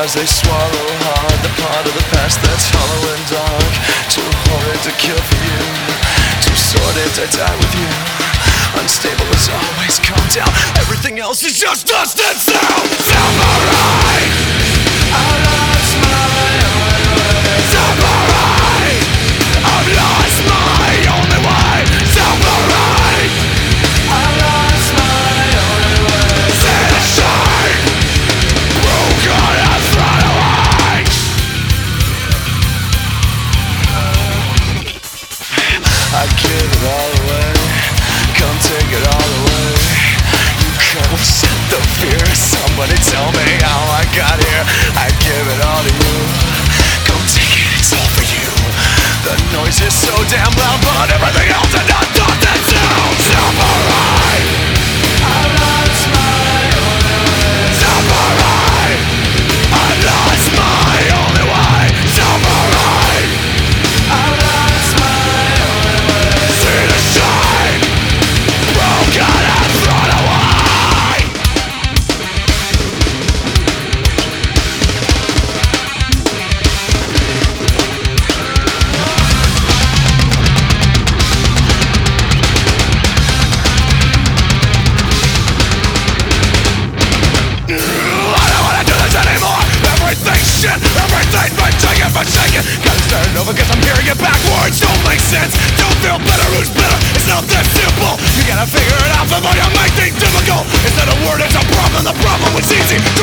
Cause they swallow hard the part of the past that's hollow and dark. Too horrid to kill for you, too sordid to die with you. Unstable as always, calm down. Everything else is just dust and sound. Samurai, I lost my only way. Samurai, I've lost my only way. Samurai, I lost my only way. See the shine, broken and thrown away. I give it all away. Come take it all away. You come set the fear. Somebody tell me how I got here. I give it all to you. Come take it, it's all for you. The noise is so damn loud, but everything else is not done that sound. Samurai, I lost my only way. Samurai, I lost my only way. Samurai, I lost my only way. See the shine, broken and thrown away. I don't wanna do this anymore. Everything's shit, everything's been taken for shaking. Gotta start it over cause I'm hearing it backwards. Don't make sense, don't feel better, who's better? It's not that simple. You gotta figure it out before you make things difficult. It's not a word, it's a problem. The problem was easy.